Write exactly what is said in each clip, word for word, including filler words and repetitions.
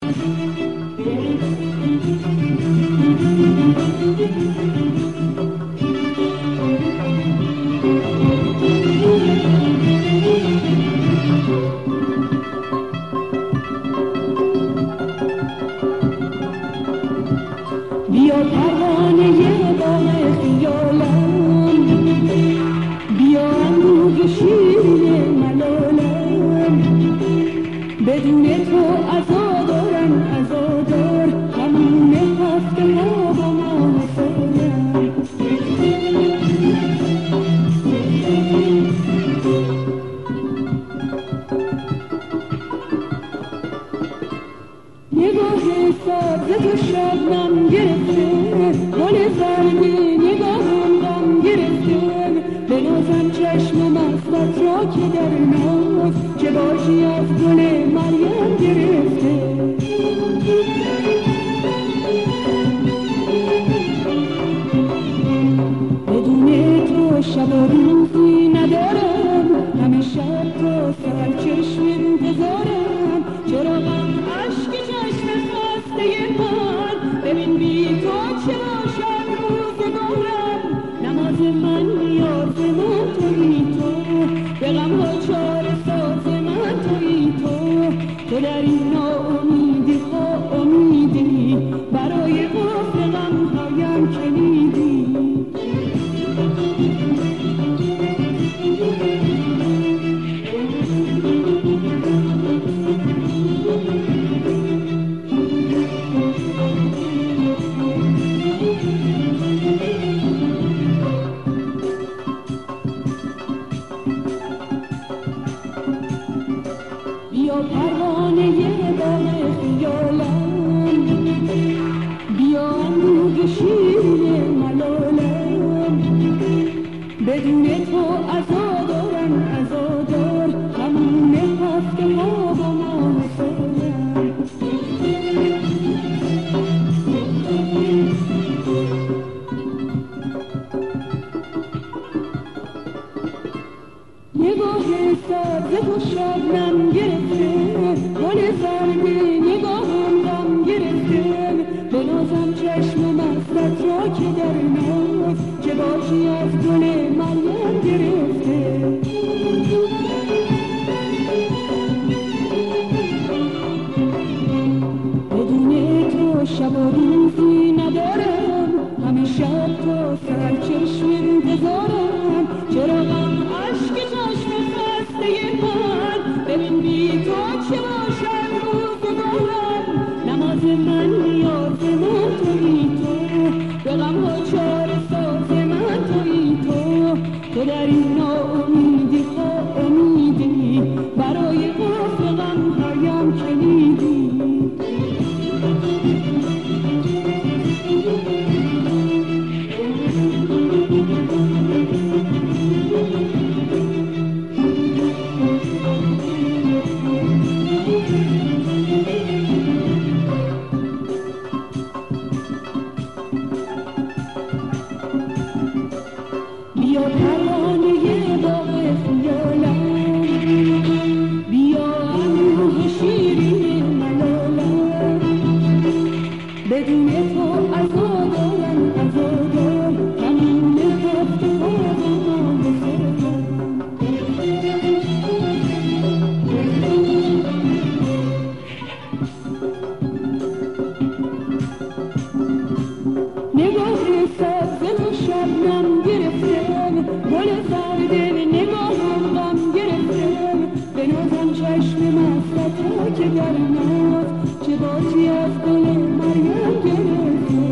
بیا پروانه باغ خیالم، بیا انبوه شیرین ملالم، بدون تو عزادارم عزادار، همون هفته ها با ما سالم. نگاه ساز تو شبنم گرفته، گل زردی نگاهم غم گرفته، بنازم چشم مستت را که در ناز چه باشی از گل مریم گرفته. بدون تو شب و روزی ندارم، همه شب تا سر چشم انتظارم، چرا غم اشک چشم خسته من، ببین بی تو چه باشد روزگارم. نماز من نیاز من تویی تو، به غم ها چاره ساز من تویی تو، تو در این ناامیدی ها امیدی، برای قفل غم هایم کلیدی. بیا پروانه باغ خیالم، بیا انبوه شیرین ملالم، بدون تو عزادارم عزادار، همون هفته ها با ما سالم. نگاه ساز تو شبنم گرفته، گل زردی نگاهم غم گرفته، بنازم چشم مستت را که در ناز چه باشی از گل مریم گرفته. بدون تو شب و روزی ندارم، همه شب تا سر چشم انتظارم، چرا غم اشک چشم خسته من، ببین بی تو چه باشد روزگارم. نماز من نیاز من تویی تو، به غم ها چاره ساز من تویی تو، تو در این ناامیدی ها امیدی، برای قفل غم هایم کلیدی. بیا پروانه باغ خیالم، بیا انبوه شیرین ملالم، بدون تو عزادارم عزادار، همون هفته ها با ما سالم. نگاه سبز تو شبنم گرفته، گل زرد نگاهم غم گرفته، بنازم چشم مستت را که در ناز چه باشی از گل مریم گرفته.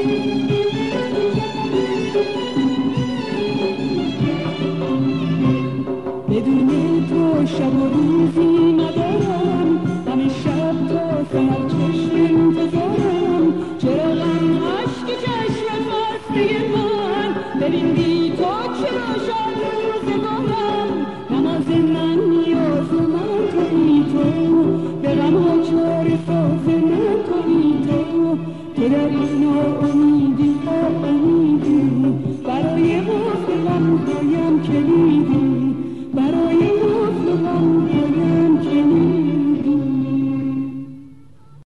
بدون تو شب و روزی ندارم، همه شب تا سر چشم انتظارم، چرا غم اشک چشم خسته من، ببین بی تو چه باشد روزگارم. نماز من نیاز من تویی تو، به غم ها چاره ساز من تویی تو، تو در این ناامیدی ها امیدی، برای